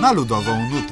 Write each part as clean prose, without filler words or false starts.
na ludową nutę.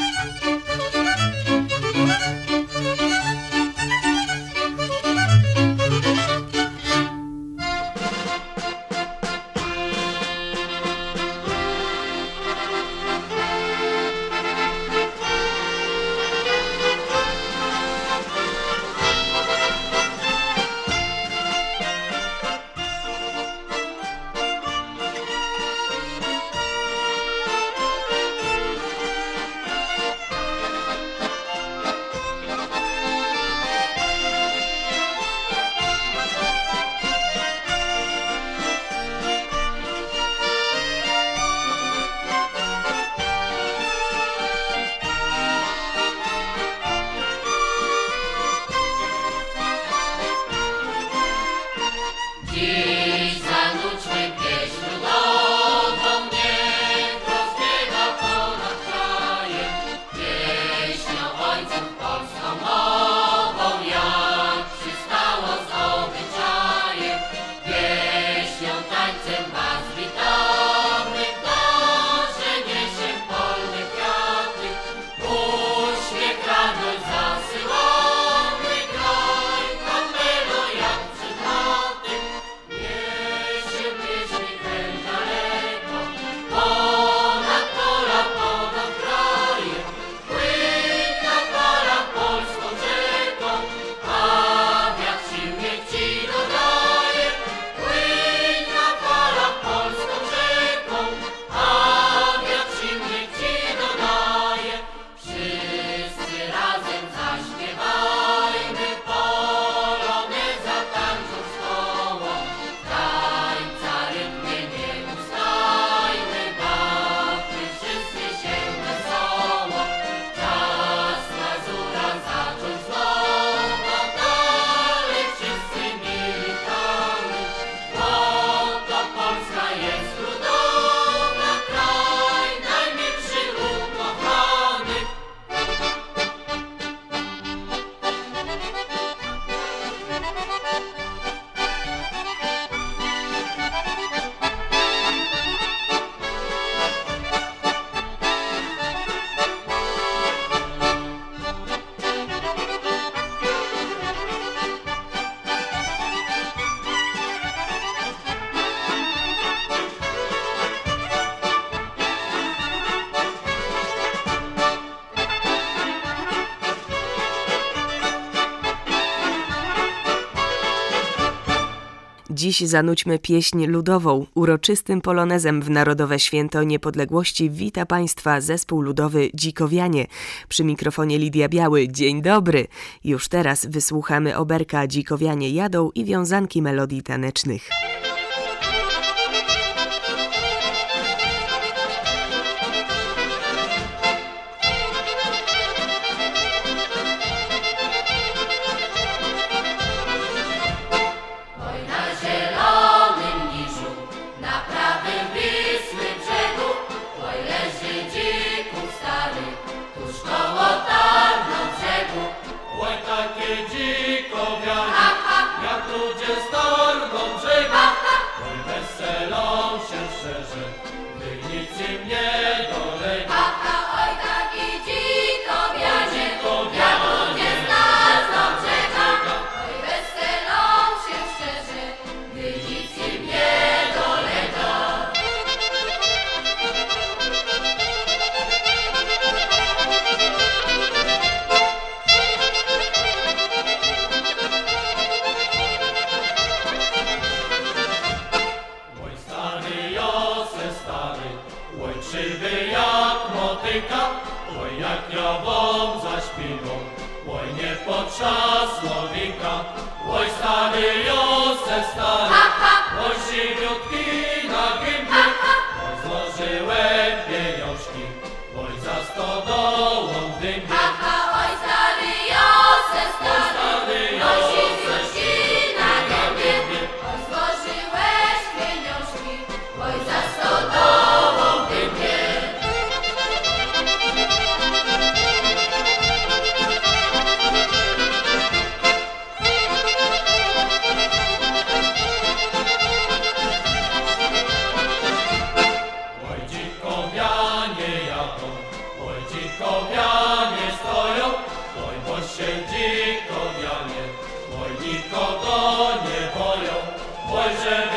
Dziś zanudźmy pieśń ludową. Uroczystym polonezem w Narodowe Święto Niepodległości wita Państwa zespół ludowy Dzikowianie. Przy mikrofonie Lidia Biały. Dzień dobry. Już teraz wysłuchamy oberka Dzikowianie jadą i wiązanki melodii tanecznych.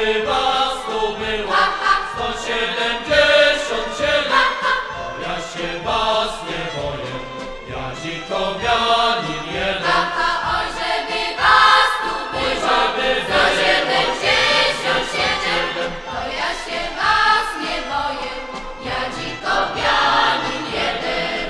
by was tu było 177, ja się was nie boję, ja dzikowianin jeden. Oj, żeby was tu było 177, to ja się was nie boję, ja dzikowianin jeden.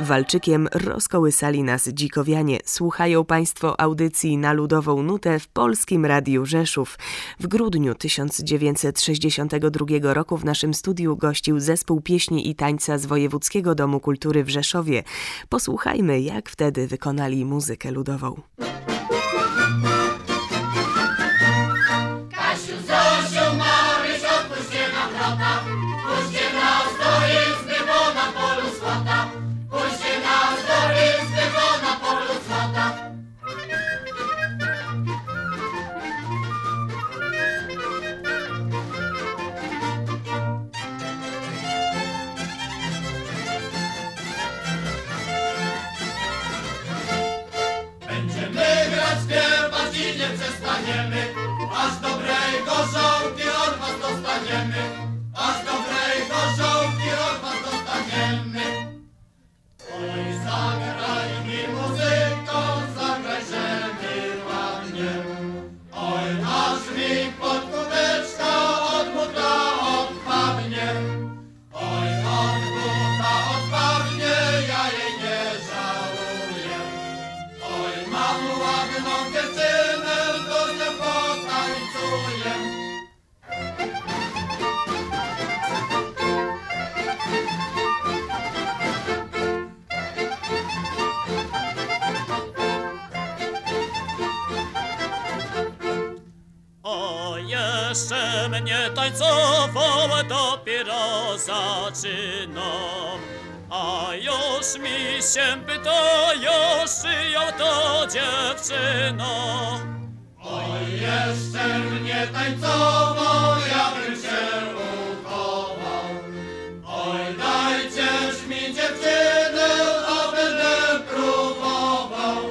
Walczykiem rozkołysali nas dzikowianie. Słuchają Państwo audycji na Ludową Nutę w Polskim Radiu Rzeszów. W grudniu 1962 roku w naszym studiu gościł Zespół Pieśni i Tańca z Wojewódzkiego Domu Kultury w Rzeszowie. Posłuchajmy, jak wtedy wykonali muzykę ludową. Kasiu, Zosiu, Maryś, odpuśćcie nam brata, puśćcie nas do izby, bo na polu złota, puśćcie nas do izby, bo na polu złota. Będziemy grać, śpiewać i nie przestaniemy, aż dobrej gorzałki od was dostaniemy, aż dobrej gorzałki od was dostaniemy. Oj, zagraj mi muzyką, zagraj, że mi ładnie. Oj, aż mi pod kubeczka od buta odpadnie. Oj, od buta odpadnie, ja jej nie żałuję. Oj, mam ładną dziewczynę, to z nią potańcuję. O, jeszcze mnie tańcował, dopiero zaczynam. A już mi się pytają, czyją to dziewczyna. Oj, jeszcze mnie tańcował, ja bym się uchował. Oj, dajcież mi dziewczynę, a będę próbował.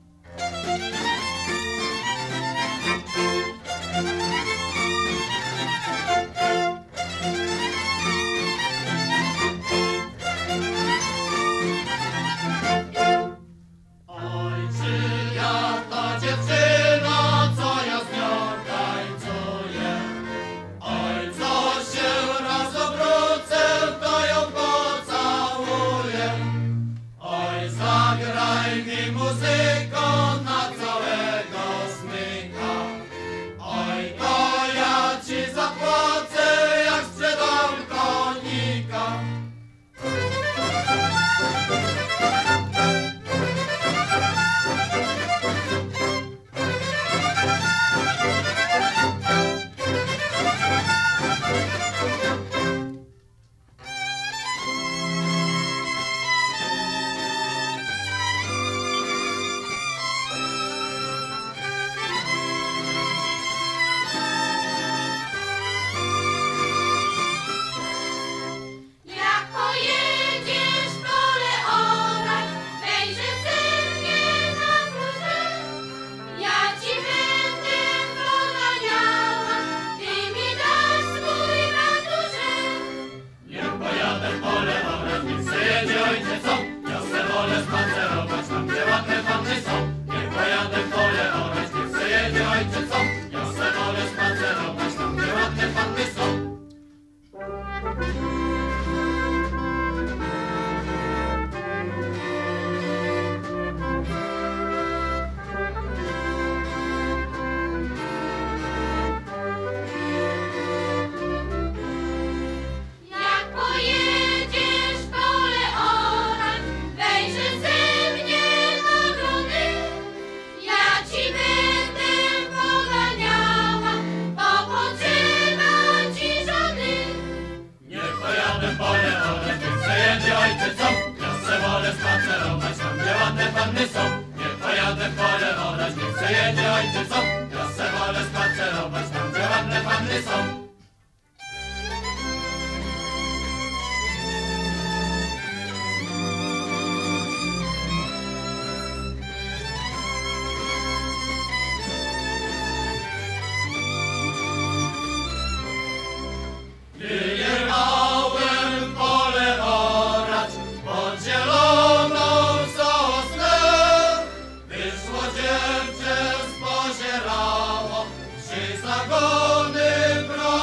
Oj, czyja ta dziewczyna, co ja z nią tańcuję? Oj, co się raz obrócę, to ją pocałuję. Oj, zagraj mi muzyką na całego smyka. Oj, to ja ci zapłacę, jak sprzedam konika. Jak pojedziesz pole orać, wejrzyj ze mnie na górze. Ja ci będę poganiała, ty mi dasz swój ratusze. Niech pojadę w pole orać, niech se jedzie ojciecą. Ja se wolę spacerować, tam gdzie ładne panny są. Niech pojadę w pole orać, niech se jedzie ojciecą. Ja se wolę spacerować, tam gdzie ładne panny są. Jak pojedziesz pole orać, wejrzyj ze mnie na grody. Ja ci będę poganiała, popoczywa ci żony. Niech pojadę w pole orać, niech se jedzie ojciecą. Ja se wolę spacerować, tam gdzie ładne panny są. Niech pojadę w pole orać, niech se jedzie ojciecą. Ja se wolę spacerować, tam gdzie ładne panny są. Wyjechałem pole orać pod zieloną sosnę. Wyszło dziewczę, spozierało, 3 zagony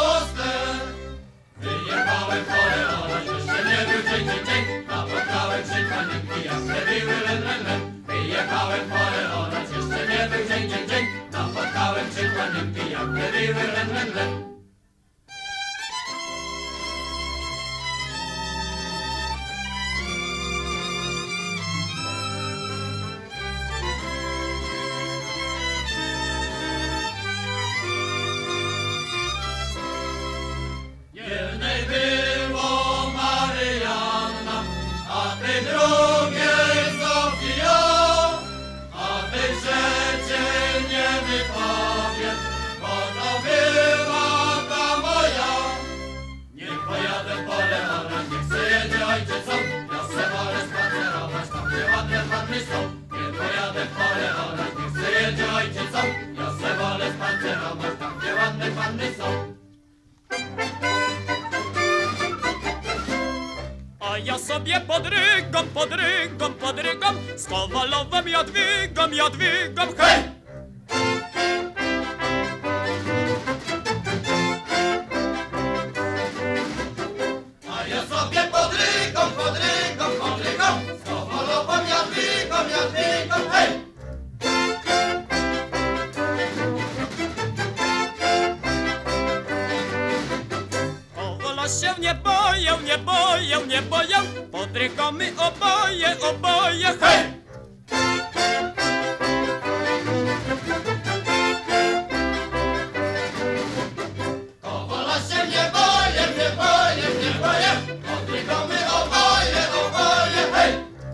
a ja sobie podrygam z Kowalowem Jadwigą, hej! A ja sobie podrygam z Kowalową Jadwigą, hej! Kowala się nie boję, podrygamy oboje, hej! Kowala się nie boję, podrygamy oboje, hej!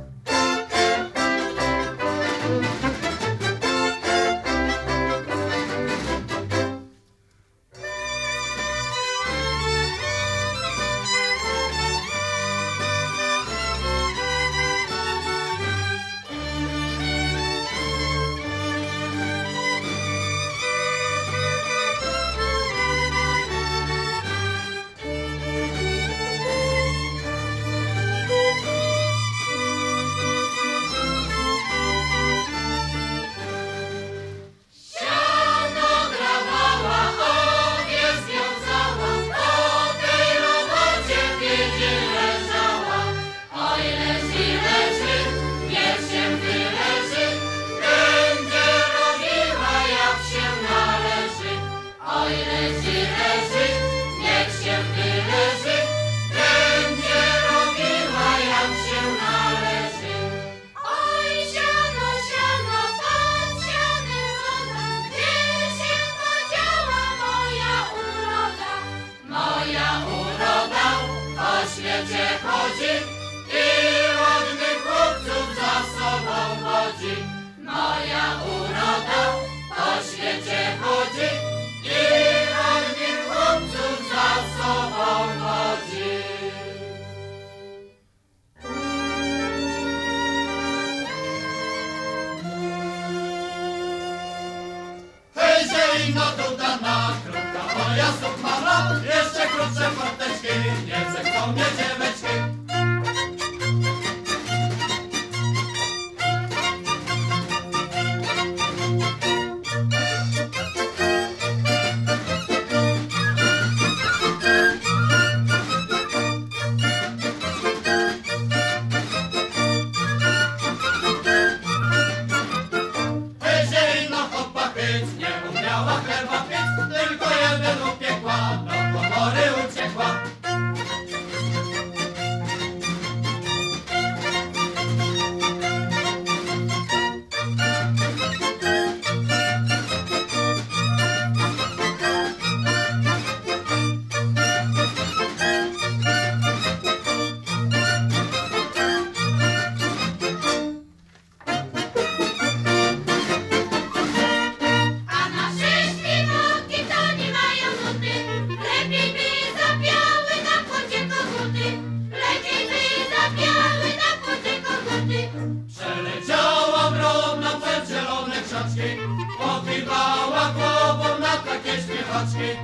Inna dodana krótka, moja sukmana, jeszcze krótsze porteczki, nie zechcą mnie dzieweczki. Tylko jeden upiekła, do komory uciekła. Odbijała głową na takie śpiewaczki,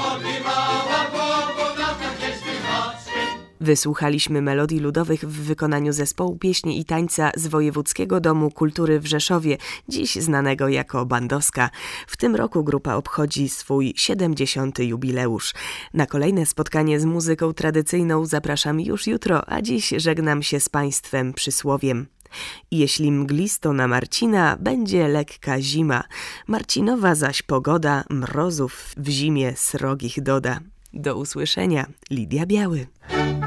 Wysłuchaliśmy melodii ludowych w wykonaniu zespołu pieśni i tańca z Wojewódzkiego Domu Kultury w Rzeszowie, dziś znanego jako Bandowska. W tym roku grupa obchodzi swój 70. jubileusz. Na kolejne spotkanie z muzyką tradycyjną zapraszam już jutro, a dziś żegnam się z Państwem przysłowiem. Jeśli mglisto na Marcina, będzie lekka zima. Marcinowa zaś pogoda mrozów w zimie srogich doda. Do usłyszenia. Lidia Biały.